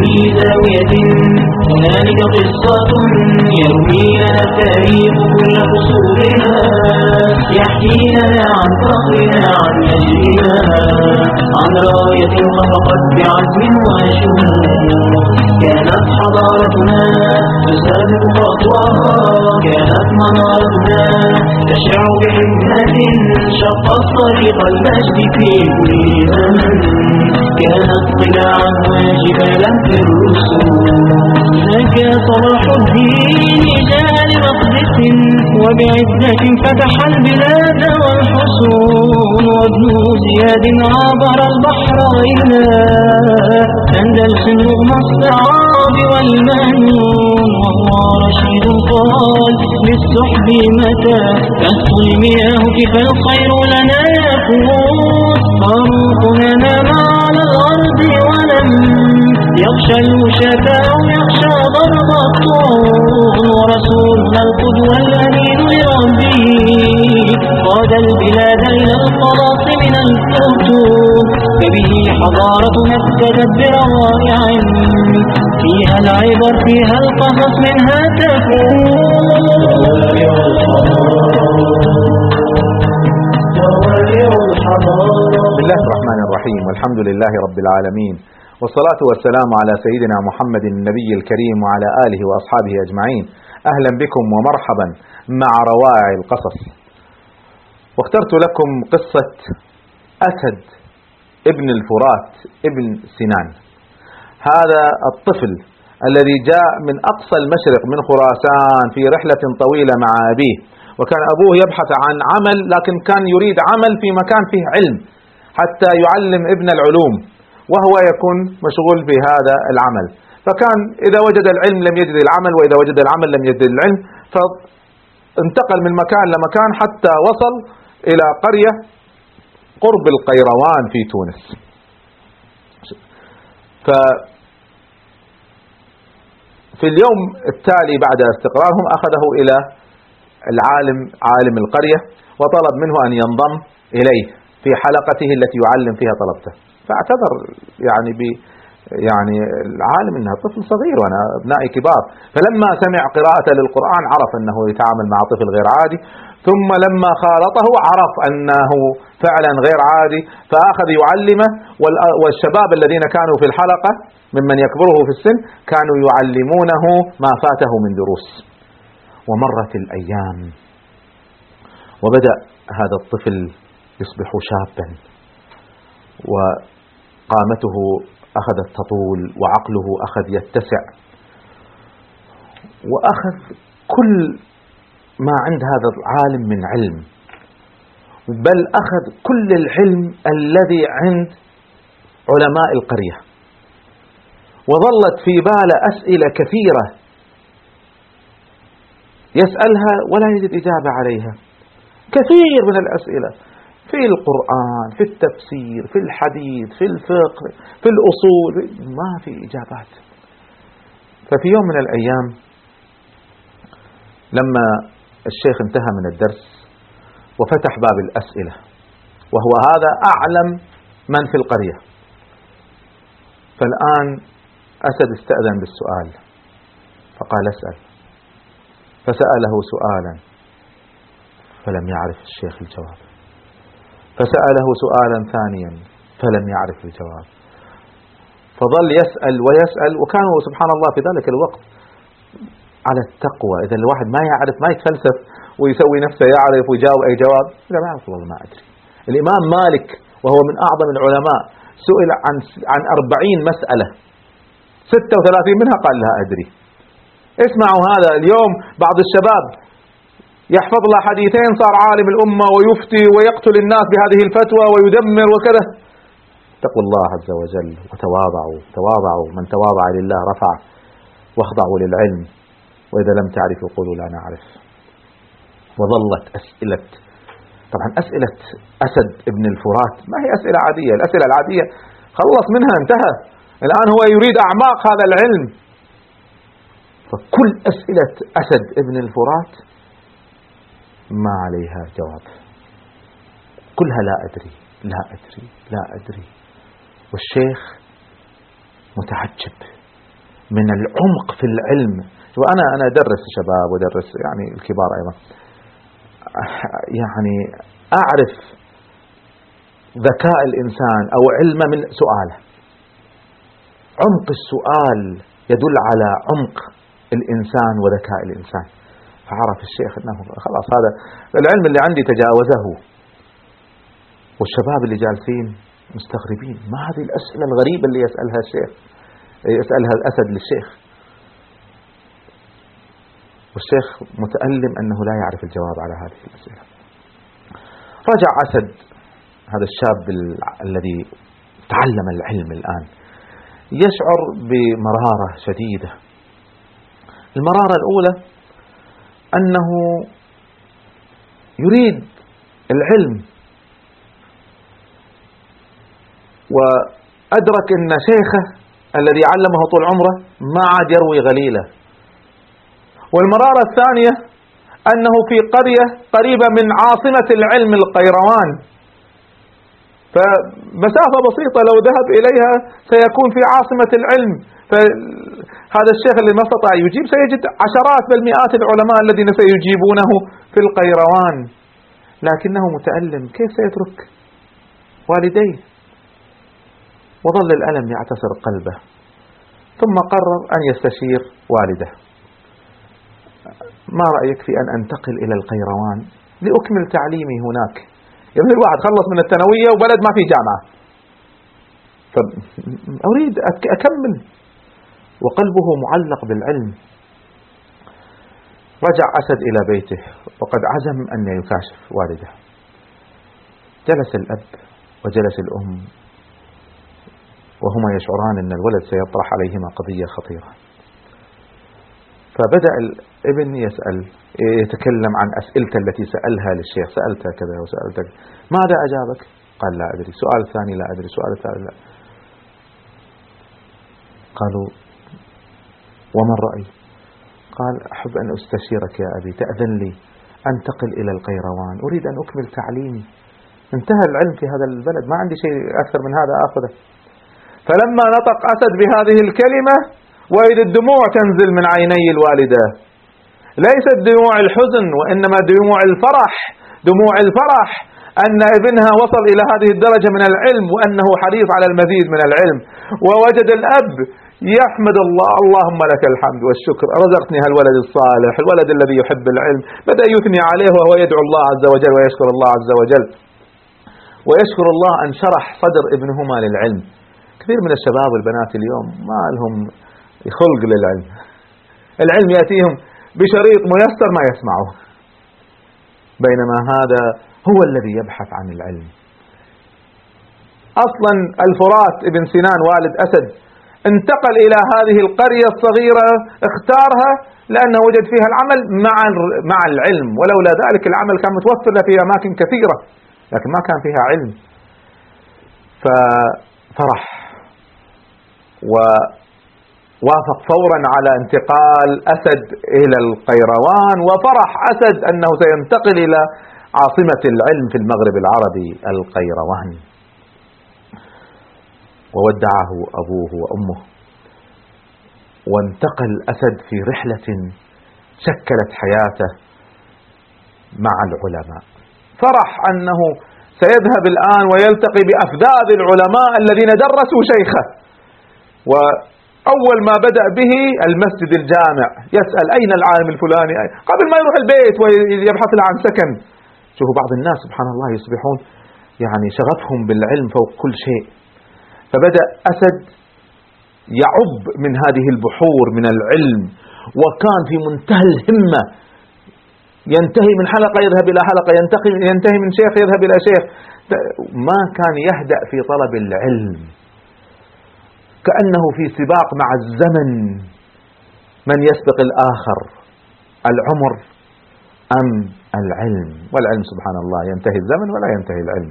في زاوية هنالك قصة يروي لنا التاريخ كل فصولها، يحكي لنا عن فخرنا عن مجدنا، عن راية خفقت بعزم وشموخ. كانت حضارتنا تسابق خطوها، كانت منارتنا تشع بحكمة شقت طريق المجد في كل زمن، كانت قلاعا وجبالا في الرسوم. نجا صلاح الدين جال مقدس وبعزة فتح البلاد والحصون، وابن زياد عبر البحر إلى أندلس رغم الصعاب والمنون، وهو رشيد قال للسحب متى تهفو المياه كيف الخير لنا يكون. فاروقنا نام على الأرض ولم يخشى الوشاة أو يخشى ضرب الطول، ورسولنا القدوة الأمين لربه قاد البلاد إلى الخلاص من الفتون. فبه حضارتنا ابتدت بروائع فيها العبر فيها القصص منها بسم الله الرحمن الرحيم، والحمد لله رب العالمين، والصلاة والسلام على سيدنا محمد النبي الكريم وعلى آله وأصحابه أجمعين. أهلا بكم ومرحبا مع روائع القصص. واخترت لكم قصة أسد ابن الفرات ابن سنان. هذا الطفل الذي جاء من أقصى المشرق من خراسان في رحلة طويلة مع أبيه، وكان أبوه يبحث عن عمل، لكن كان يريد عمل في مكان فيه علم حتى يعلم ابن العلوم، وهو يكون مشغول في هذا العمل. فكان إذا وجد العلم لم يجد العمل، وإذا وجد العمل لم يجد العلم، فانتقل من مكان لمكان حتى وصل إلى قرية قرب القيروان في تونس. ففي اليوم التالي بعد استقرارهم أخذه إلى العالم عالم القرية وطلب منه أن ينضم إليه في حلقته التي يعلم فيها طلبته. فاعتذر يعني العالم انه طفل صغير وانا ابنائي كبار. فلما سمع قراءة للقرآن عرف انه يتعامل مع طفل غير عادي، ثم لما خالطه عرف انه فعلا غير عادي، فاخذ يعلمه. والشباب الذين كانوا في الحلقة ممن يكبره في السن كانوا يعلمونه ما فاته من دروس. ومرت الايام وبدأ هذا الطفل يصبح شابا، وقامته أخذت تطول، وعقله أخذ يتسع، وأخذ كل ما عند هذا العالم من علم، بل أخذ كل العلم الذي عند علماء القرية. وظلت في باله أسئلة كثيرة يسألها ولا يجد إجابة عليها. كثير من الأسئلة في القرآن، في التفسير، في الحديث، في الفقه، في الأصول، ما في إجابات. ففي يوم من الأيام لما الشيخ انتهى من الدرس وفتح باب الأسئلة، وهو هذا أعلم من في القرية، فالآن أسد استأذن بالسؤال فقال اسأل. فسأله سؤالا فلم يعرف الشيخ الجواب، فسأله سؤالا ثانيا فلم يعرف الجواب، فظل يسأل ويسأل. وكانوا سبحان الله في ذلك الوقت على التقوى. إذا الواحد ما يعرف ما يتفلسف ويسوي نفسه يعرف ويجاوب أي جواب. لا ما يعرف والله ما أدري. الإمام مالك وهو من أعظم العلماء سئل عن 40 مسألة، 36 منها قال لا أدري. اسمعوا هذا اليوم بعض الشباب يحفظ له حديثين صار عالم الأمة ويفتي ويقتل الناس بهذه الفتوى ويدمر وكذا. اتقوا الله عز وجل وتواضعوا، من تواضع لله رفعه، واخضعوا للعلم، وإذا لم تعرفوا قولوا لا نعرف. وظلت أسئلة، طبعا أسئلة أسد ابن الفرات ما هي أسئلة عادية. الأسئلة العادية خلص منها انتهى، الآن هو يريد أعماق هذا العلم. فكل أسئلة أسد ابن الفرات ما عليها جواب، كلها لا أدري لا أدري لا أدري. والشيخ متعجب من العمق في العلم. وأنا أدرس الشباب وأدرس يعني الكبار أيضا، يعني أعرف ذكاء الإنسان أو علمه من سؤاله. عمق السؤال يدل على عمق الإنسان وذكاء الإنسان. فعرف الشيخ أنه خلاص هذا العلم اللي عندي تجاوزه. والشباب اللي جالسين مستغربين، ما هذه الأسئلة الغريبة اللي يسألها الشيخ، يسألها الأسد للشيخ، والشيخ متألم أنه لا يعرف الجواب على هذه الأسئلة. رجع أسد، هذا الشاب الذي تعلم العلم الآن، يشعر بمرارة شديدة. المرارة الأولى أنه يريد العلم، وأدرك أن شيخه الذي علمه طول عمره ما عاد يروي غليله. والمرارة الثانية أنه في قرية قريبة من عاصمة العلم القيروان، فمسافة بسيطة لو ذهب إليها سيكون في عاصمة العلم. فهذا الشيخ اللي ما استطاع يجيب سيجد عشرات بل مئات العلماء الذين سيجيبونه في القيروان، لكنه متألم كيف سيترك والديه؟ وظل الألم يعتصر قلبه، ثم قرر أن يستشير والده. ما رأيك في أن أنتقل إلى القيروان لأكمل تعليمي هناك؟ يعني الواحد خلص من الثانوية وبلد ما في جامعة، فأريد أكمل، وقلبه معلق بالعلم. رجع أسد إلى بيته وقد عزم أن يكاشف والده. جلس الأب وجلس الأم وهما يشعران أن الولد سيطرح عليهما قضية خطيرة. فبدأ الابن يتكلم عن أسئلته التي سألها للشيخ، سألته كذا وسألته، ماذا أجابك؟ قال لا أدري. سؤال ثاني لا أدري. سؤال ثالث لا. قالوا وما الرأي؟ قال أحب أن أستشيرك يا أبي، تأذن لي أنتقل إلى القيروان، أريد أن أكمل تعليمي، انتهى العلم في هذا البلد، ما عندي شيء أكثر من هذا أخذه. فلما نطق أسد بهذه الكلمة وإذ الدموع تنزل من عيني الوالدة، ليست دموع الحزن وإنما دموع الفرح، دموع الفرح أن ابنها وصل إلى هذه الدرجة من العلم وأنه حريص على المزيد من العلم. ووجد الأب يحمد الله، اللهم لك الحمد والشكر، رزقتني هالولد الصالح، الولد الذي يحب العلم. بدأ يثني عليه وهو يدعو الله عز وجل ويشكر الله عز وجل، ويشكر الله أن شرح صدر ابنهما للعلم. كثير من الشباب والبنات اليوم ما لهم خلق للعلم، العلم يأتيهم بشريط ميسر ما يسمعه، بينما هذا هو الذي يبحث عن العلم. أصلا الفرات ابن سنان والد أسد انتقل إلى هذه القرية الصغيرة، اختارها لأنه وجد فيها العمل مع العلم، ولولا ذلك العمل كان متوفر له في أماكن كثيرة لكن ما كان فيها علم. ففرح ووافق فورا على انتقال أسد إلى القيروان، وفرح أسد أنه سينتقل إلى عاصمة العلم في المغرب العربي القيروان. وودعه أبوه وأمه، وانتقل أسد في رحلة شكلت حياته مع العلماء. فرح أنه سيذهب الآن ويلتقي بأفذاذ العلماء الذين درسوا شيخه. وأول ما بدأ به المسجد الجامع، يسأل أين العالم الفلاني قبل ما يروح البيت ويبحث له عن سكن. شوفوا بعض الناس سبحان الله يصبحون يعني شغفهم بالعلم فوق كل شيء. فبدأ أسد يعب من هذه البحور من العلم، وكان في منتهى الهمة، ينتهي من حلقة يذهب إلى حلقة، ينتهي من شيخ يذهب إلى شيخ، ما كان يهدأ في طلب العلم، كأنه في سباق مع الزمن، من يسبق الآخر، العمر أم العلم؟ والعلم سبحان الله ينتهي الزمن ولا ينتهي العلم.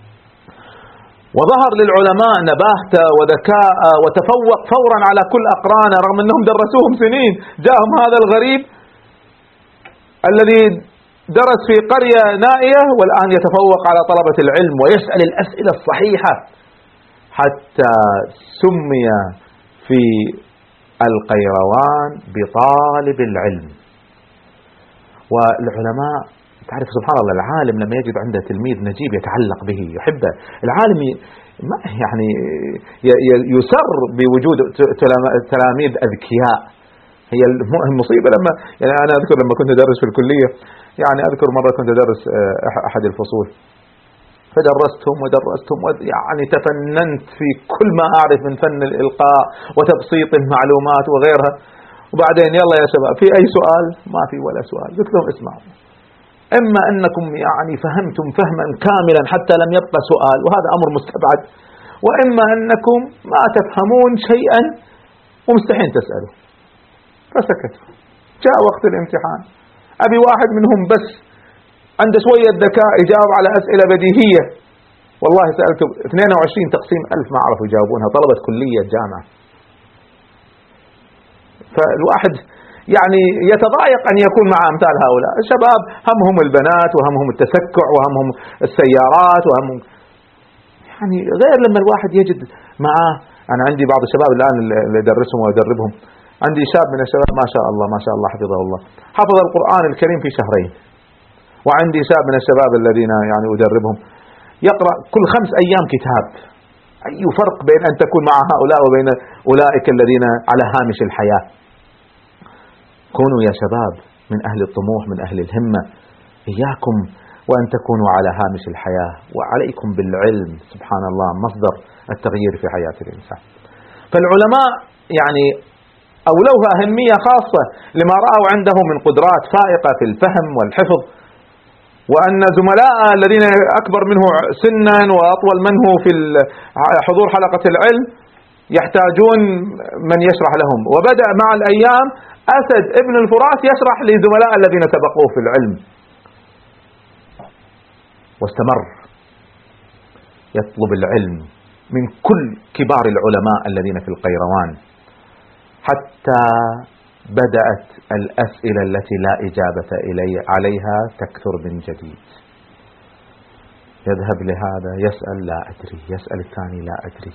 وظهر للعلماء نباهته وذكاء، وتفوق فورا على كل أقرانه رغم أنهم درسوهم سنين. جاءهم هذا الغريب الذي درس في قرية نائية والآن يتفوق على طلبة العلم ويسأل الأسئلة الصحيحة، حتى سمي في القيروان بطالب العلم. والعلماء تعرف سبحان الله، العالم لما يجد عنده تلميذ نجيب يتعلق به يحبه، العالم يعني يسر بوجود تلاميذ أذكياء. هي المصيبة لما يعني أنا أذكر لما كنت أدرس في الكلية، يعني أذكر مرة كنت أدرس أحد الفصول، فدرستهم يعني تفننت في كل ما أعرف من فن الإلقاء وتبسيط المعلومات وغيرها. وبعدين يلا يا شباب في أي سؤال؟ ما في ولا سؤال. قلت لهم اسمعوا، إما أنكم يعني فهمتم فهما كاملا حتى لم يبقى سؤال وهذا أمر مستبعد، وإما أنكم ما تفهمون شيئا ومستحيل تسألوا. فسكتوا. جاء وقت الامتحان، أبي واحد منهم بس عنده شوية ذكاء يجاوب على أسئلة بديهية. والله سألته 22 تقسيم 1000 ما عرفوا يجاوبونها، طلبة كلية جامعة. فالواحد يعني يتضايق أن يكون مع أمثال هؤلاء الشباب، همهم البنات وهمهم التسكع وهمهم السيارات وهمهم، يعني غير لما الواحد يجد معه. أنا عندي بعض الشباب الآن اللي أدرسهم وأدربهم، عندي شاب من الشباب ما شاء الله ما شاء الله حفظه الله، حفظ القرآن الكريم في شهرين. وعندي شاب من الشباب الذين يعني أدربهم يقرأ كل 5 أيام كتاب. أي فرق بين أن تكون مع هؤلاء وبين أولئك الذين على هامش الحياة؟ كونوا يا شباب من أهل الطموح، من أهل الهمة، إياكم وأن تكونوا على هامش الحياة، وعليكم بالعلم. سبحان الله، مصدر التغيير في حياة الإنسان. فالعلماء يعني أولوها أهمية خاصة لما رأوا عنده من قدرات فائقة في الفهم والحفظ، وأن زملاء الذين أكبر منه سنا وأطول منه في حضور حلقة العلم يحتاجون من يشرح لهم. وبدأ مع الأيام أسد ابن الفرات يشرح لزملاء الذين سبقوه في العلم، واستمر يطلب العلم من كل كبار العلماء الذين في القيروان، حتى بدأت الأسئلة التي لا إجابة عليها تكثر من جديد. يذهب لهذا يسأل لا أدري، يسأل الثاني لا أدري،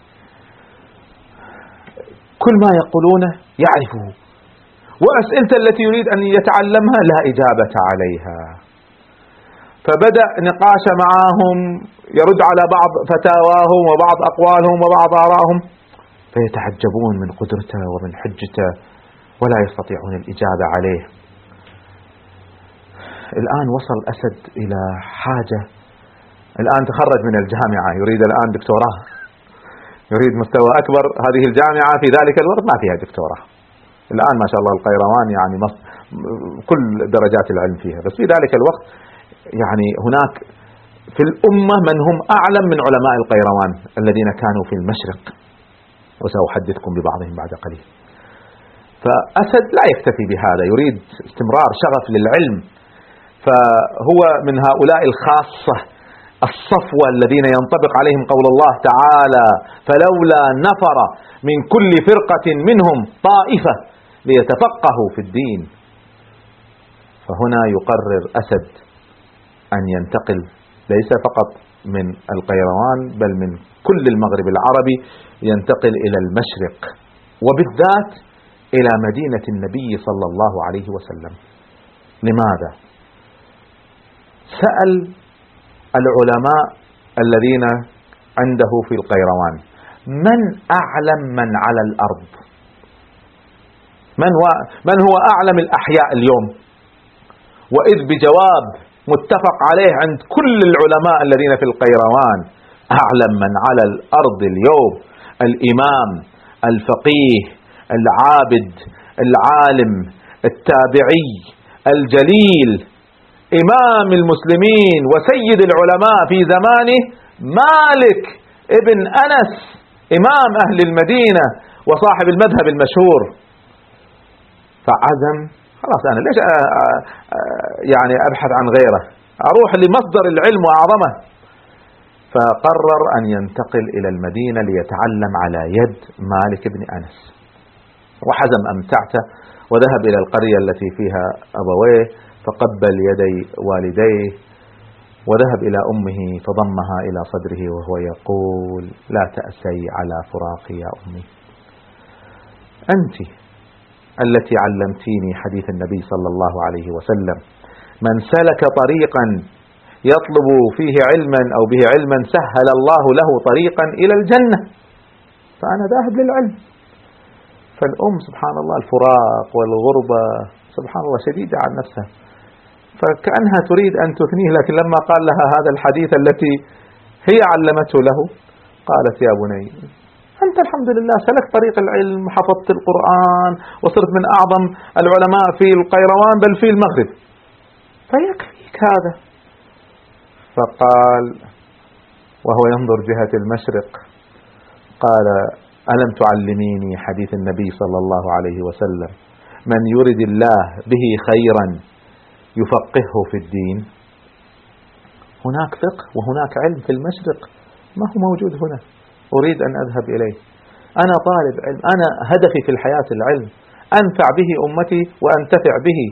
كل ما يقولونه يعرفه، وأسئلة التي يريد أن يتعلمها لا إجابة عليها. فبدأ نقاش معهم، يرد على بعض فتاواهم وبعض أقوالهم وبعض آرائهم، فيتعجبون من قدرته ومن حجته ولا يستطيعون الإجابة عليه. الآن وصل أسد إلى حاجة، الآن تخرج من الجامعة، يريد الآن دكتوراه، يريد مستوى أكبر. هذه الجامعة في ذلك الوقت ما فيها دكتوراه. الآن ما شاء الله القيروان يعني كل درجات العلم فيها، بس في ذلك الوقت يعني هناك في الأمة من هم أعلم من علماء القيروان الذين كانوا في المشرق، وسأحدثكم ببعضهم بعد قليل. فأسد لا يكتفي بهذا، يريد استمرار شغف للعلم، فهو من هؤلاء الخاصة الصفوة الذين ينطبق عليهم قول الله تعالى: فلولا نفر من كل فرقة منهم طائفة ليتفقهوا في الدين. فهنا يقرر أسد أن ينتقل ليس فقط من القيروان بل من كل المغرب العربي، ينتقل إلى المشرق، وبالذات إلى مدينة النبي صلى الله عليه وسلم. لماذا؟ سأل العلماء الذين عنده في القيروان: من أعلم من على الأرض؟ من هو أعلم الأحياء اليوم؟ وإذ بجواب متفق عليه عند كل العلماء الذين في القيروان: أعلم من على الأرض اليوم الإمام الفقيه العابد العالم التابعي الجليل إمام المسلمين وسيد العلماء في زمانه، مالك ابن أنس، إمام أهل المدينة وصاحب المذهب المشهور. فعزم خلاص أنا ليش يعني أبحث عن غيره، أروح لمصدر العلم وأعظمه. فقرر أن ينتقل إلى المدينة ليتعلم على يد مالك بن أنس، وحزم أمتعته وذهب إلى القرية التي فيها أبويه، فقبل يدي والديه وذهب إلى أمه فضمها إلى صدره وهو يقول: لا تأسي على فراقي يا أمي، أنت التي علمتيني حديث النبي صلى الله عليه وسلم: من سلك طريقا يطلب فيه علما أو به علما سهل الله له طريقا إلى الجنة. فأنا ذاهب للعلم. فالأم سبحان الله الفراق والغربة سبحان الله شديدة على نفسها، فكأنها تريد أن تثنيه، لكن لما قال لها هذا الحديث التي هي علمته له قالت: يا بني أنت الحمد لله سلكت طريق العلم، حفظت القرآن وصرت من أعظم العلماء في القيروان بل في المغرب، فيكفيك هذا. فقال وهو ينظر جهة المشرق قال: ألم تعلميني حديث النبي صلى الله عليه وسلم: من يرد الله به خيرا يفقهه في الدين؟ هناك فقه وهناك علم في المشرق ما هو موجود هنا، أريد أن أذهب إليه. أنا طالب علم، أنا هدفي في الحياة العلم، أنفع به أمتي وأنتفع به.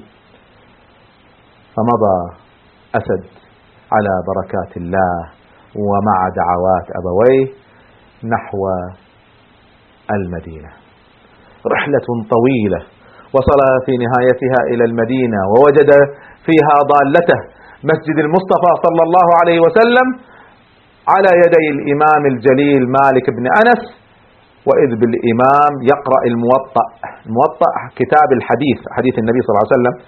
فمضى أسد على بركات الله ومع دعوات أبويه نحو المدينة. رحلة طويلة، وصل في نهايتها إلى المدينة ووجد فيها ضالته مسجد المصطفى صلى الله عليه وسلم على يدي الإمام الجليل مالك بن أنس، وإذ بالإمام يقرأ الموطأ. الموطأ كتاب الحديث، حديث النبي صلى الله عليه وسلم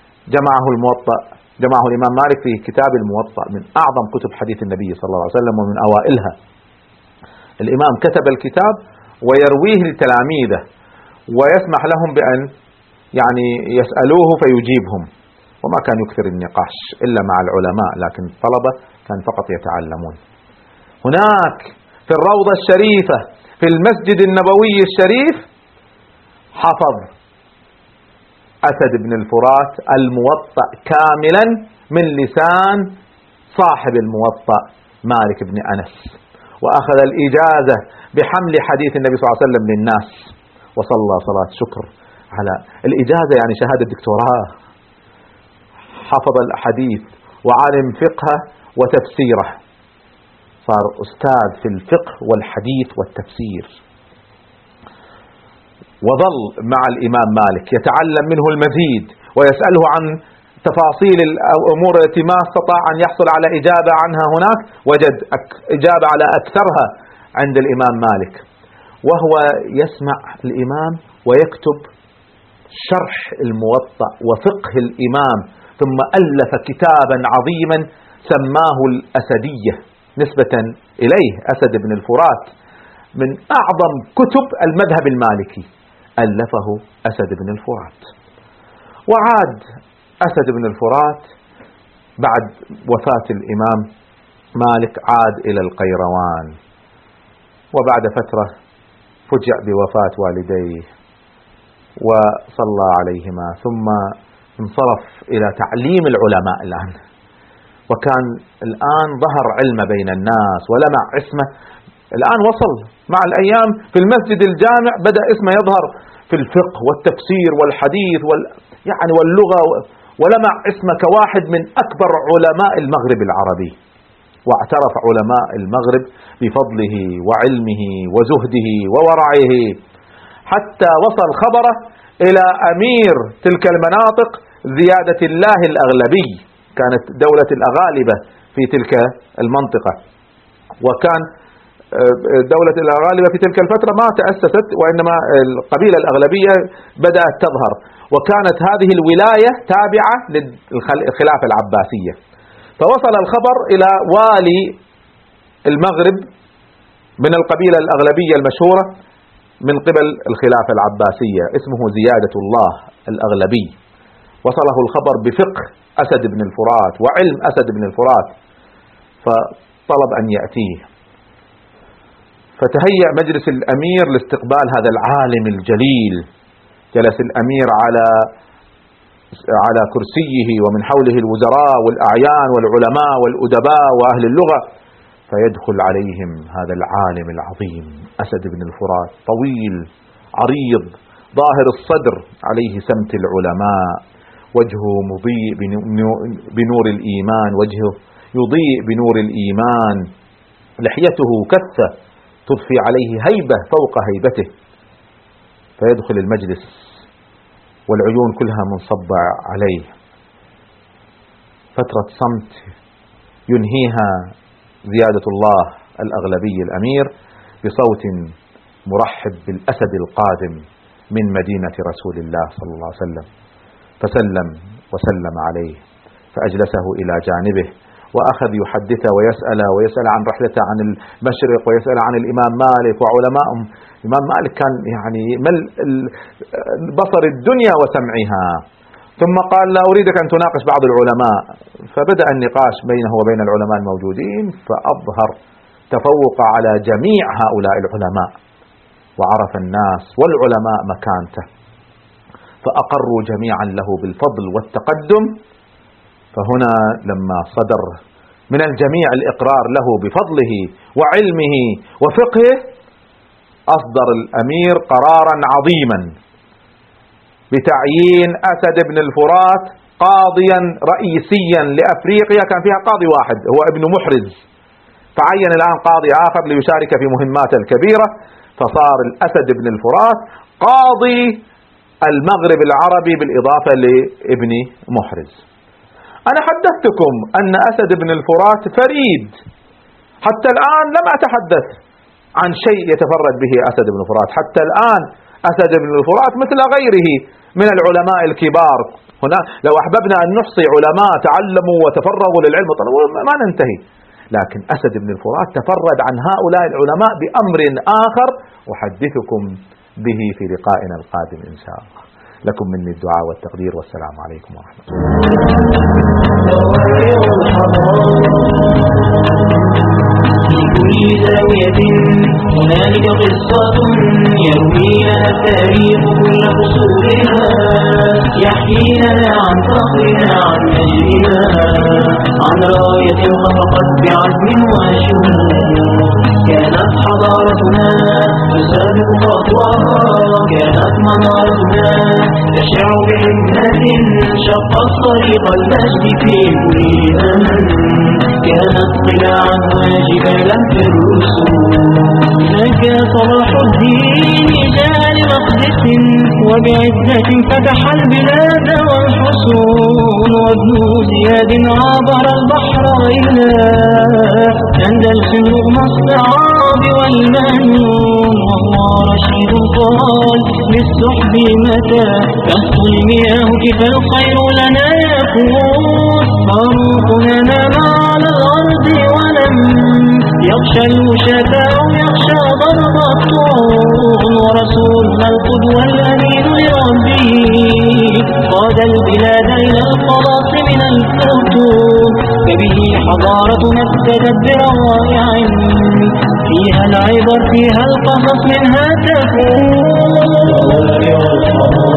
جمعه الإمام مالك في كتاب الموطأ، من أعظم كتب حديث النبي صلى الله عليه وسلم ومن أوائلها. الإمام كتب الكتاب ويرويه لتلاميذه ويسمح لهم بأن يسألوه فيجيبهم، وما كان يكثر النقاش إلا مع العلماء، لكن الطلبة كان فقط يتعلمون. هناك في الروضة الشريفة في المسجد النبوي الشريف حفظ أسد بن الفرات الموطأ كاملا من لسان صاحب الموطأ مالك بن أنس، وأخذ الإجازة بحمل حديث النبي صلى الله عليه وسلم للناس، وصلى صلاة شكر على الإجازة، يعني شهادة دكتوراه. حفظ الأحاديث وعلم فقه وتفسيره، صار أستاذ في الفقه والحديث والتفسير، وظل مع الإمام مالك يتعلم منه المزيد ويسأله عن تفاصيل الأمور التي ما استطاع أن يحصل على إجابة عنها هناك، وجد إجابة على أكثرها عند الإمام مالك. وهو يسمع الإمام ويكتب شرح الموطأ وفقه الإمام، ثم ألف كتابا عظيما سماه الأسدية نسبة إليه، أسد بن الفرات، من أعظم كتب المذهب المالكي ألفه أسد بن الفرات. وعاد أسد بن الفرات بعد وفاة الإمام مالك، عاد إلى القيروان، وبعد فترة فجأ بوفاة والديه وصلى عليهما، ثم انصرف إلى تعليم العلماء الآن. وكان الآن ظهر علم بين الناس ولمع اسمه، الآن وصل مع الأيام في المسجد الجامع بدأ اسمه يظهر في الفقه والتفسير والحديث واللغة، ولمع اسمه كواحد من أكبر علماء المغرب العربي، واعترف علماء المغرب بفضله وعلمه وزهده وورعه، حتى وصل خبره إلى أمير تلك المناطق زيادة الله الأغلبي، كانت دولة الأغالبة في تلك المنطقة، وكان دولة الأغالبة في تلك الفترة ما تأسست، وإنما القبيلة الأغلبية بدأت تظهر، وكانت هذه الولاية تابعة للخلافة العباسية. فوصل الخبر إلى والي المغرب من القبيلة الأغلبية المشهورة من قبل الخلافة العباسية، اسمه زيادة الله الأغلبي. وصله الخبر بفقه أسد بن الفرات وعلم أسد بن الفرات، فطلب أن يأتيه. فتهيأ مجلس الأمير لاستقبال هذا العالم الجليل. جلس الأمير على كرسيه ومن حوله الوزراء والأعيان والعلماء والأدباء وأهل اللغة، فيدخل عليهم هذا العالم العظيم أسد بن الفرات، طويل عريض ظاهر الصدر، عليه سمت العلماء، وجهه مضيء بنور الإيمان، وجهه يضيء بنور الإيمان، لحيته كثة تضفي عليه هيبة فوق هيبته. فيدخل المجلس والعيون كلها منصبة عليه. فترة صمت ينهيها زيادة الله الأغلبي الأمير بصوت مرحب بالأسد القادم من مدينة رسول الله صلى الله عليه وسلم، فسلم وسلم عليه، فأجلسه إلى جانبه وأخذ يحدث ويسأل عن رحلته عن المشرق، ويسأل عن الإمام مالك وعلمائهم. الإمام مالك كان يعني ملء بصر الدنيا وسمعها. ثم قال: لا أريدك أن تناقش بعض العلماء. فبدأ النقاش بينه وبين العلماء الموجودين، فأظهر تفوق على جميع هؤلاء العلماء، وعرف الناس والعلماء مكانته، فأقروا جميعا له بالفضل والتقدم. فهنا لما صدر من الجميع الإقرار له بفضله وعلمه وفقهه، أصدر الأمير قرارا عظيما بتعيين أسد بن الفرات قاضيا رئيسيا لأفريقيا. كان فيها قاضي واحد هو ابن محرز، فعين الآن قاضي آخر ليشارك في مهماته الكبيرة، فصار الأسد بن الفرات قاضي المغرب العربي بالإضافة لابن محرز. أنا حدثتكم أن أسد بن الفرات فريد، حتى الآن لم أتحدث عن شيء يتفرد به أسد بن الفرات. حتى الآن أسد بن الفرات مثل غيره من العلماء الكبار. هنا لو أحببنا أن نحصي علماء تعلموا وتفرغوا للعلم وطلبوا ما ننتهي، لكن أسد بن الفرات تفرد عن هؤلاء العلماء بأمر آخر أحدثكم به في لقائنا القادم إن شاء الله. لكم مني الدعاء والتقدير، والسلام عليكم ورحمة الله. في كل زاوية هنالك قصة يروي لنا التاريخ كل فصولها، يحكي لنا عن فخرنا عن مجدنا، عن راية خفقت بعزم وشهود. كانت حضارتنا تسابق خطوها، كانت منارتنا تشع بحكمة، شقت طريق المجد في كل زمن. كانت قلاعا وجبالا في الرسوم، هناك صلاح الدين جاء لمقدس، وبعزة فتح البلاد والحصون. وابن زياد عبر البحر إلى أندلس رغم الصعاب والمنون. وهو رشيد قال للسحب متى تهطل المياه كيف الخير لنا يكون. فاروقنا نام على الأرض ولم يخشى الوشاة أو يخشى ضرب الطول. ورسولنا القدوة الأمين لربه قاد البلاد إلى الخلاص من الفتون. فبه حضارتنا ابتدت بروائع، فيها العبر فيها القصص منها تكون.